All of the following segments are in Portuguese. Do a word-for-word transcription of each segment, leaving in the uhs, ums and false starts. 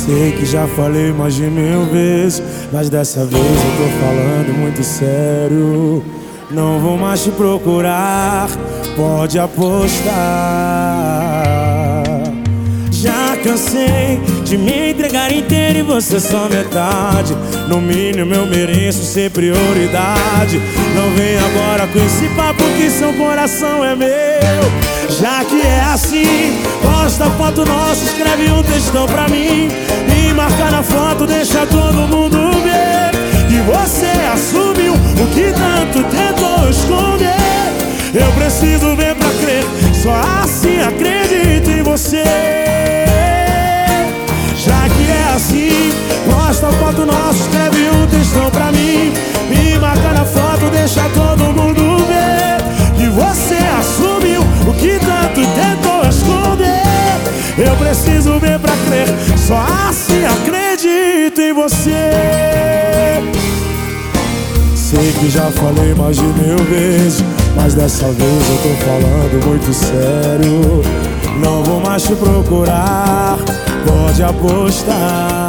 Sei que já falei mais de mil vezes, mas dessa vez eu tô falando muito sério. Não vou mais te procurar, pode apostar. Já cansei de me entregar inteiro e você só metade. No mínimo eu mereço ser prioridade. Não vem agora com esse papo que seu coração é meu. Já que é assim, posta foto nossa, escreve um textão pra mim e marca na foto, deixa todo mundo ver que você assumiu o que tanto tentou esconder. Eu preciso ver pra crer, só assim acredito em você. Já que é assim, posta foto nossa, escreve um textão pra mim e marca na foto, deixa todo mundo ver que você assumiu o que tanto tentou esconder. Eu preciso ver pra crer, só assim acredito em você. Sei que já falei mais de mil vezes, mas dessa vez eu tô falando muito sério. Não vou mais te procurar, pode apostar.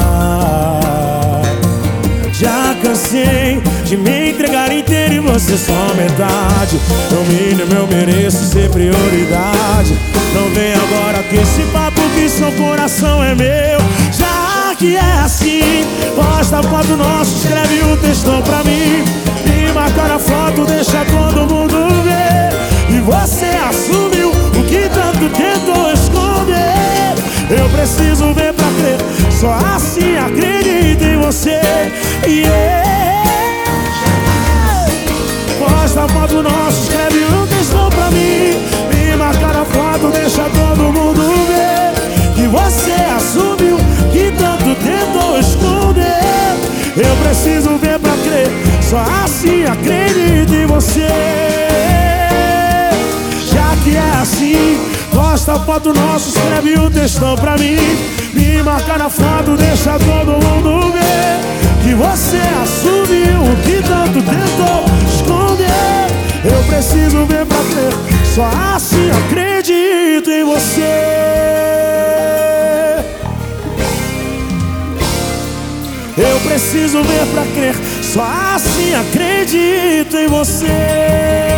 Já cansei de me entregar inteiro e você só metade. No mínimo eu mereço ser prioridade. Não vem agora com esse papo que seu coração é meu. Já que é assim, posta foto nossa, escreve um textão pra mim e marca na foto, deixa todo mundo ver e você assumiu o que tanto tentou esconder. Eu preciso ver pra crer, só assim acredito em você. Yeah. Posta foto nossa, escreve um textão pra mim e marca na foto, deixa todo mundo ver que você assumiu que tanto tentou esconder. Eu preciso ver pra crer, só assim acredito em você. Já que é assim, posta foto nossa, escreve um textão pra mim me marca na foto, deixa todo mundo ver que você assumiu o que tanto tentou esconder. Eu preciso ver pra crer, só assim acredito em você. Eu preciso ver pra crer, só assim acredito em você.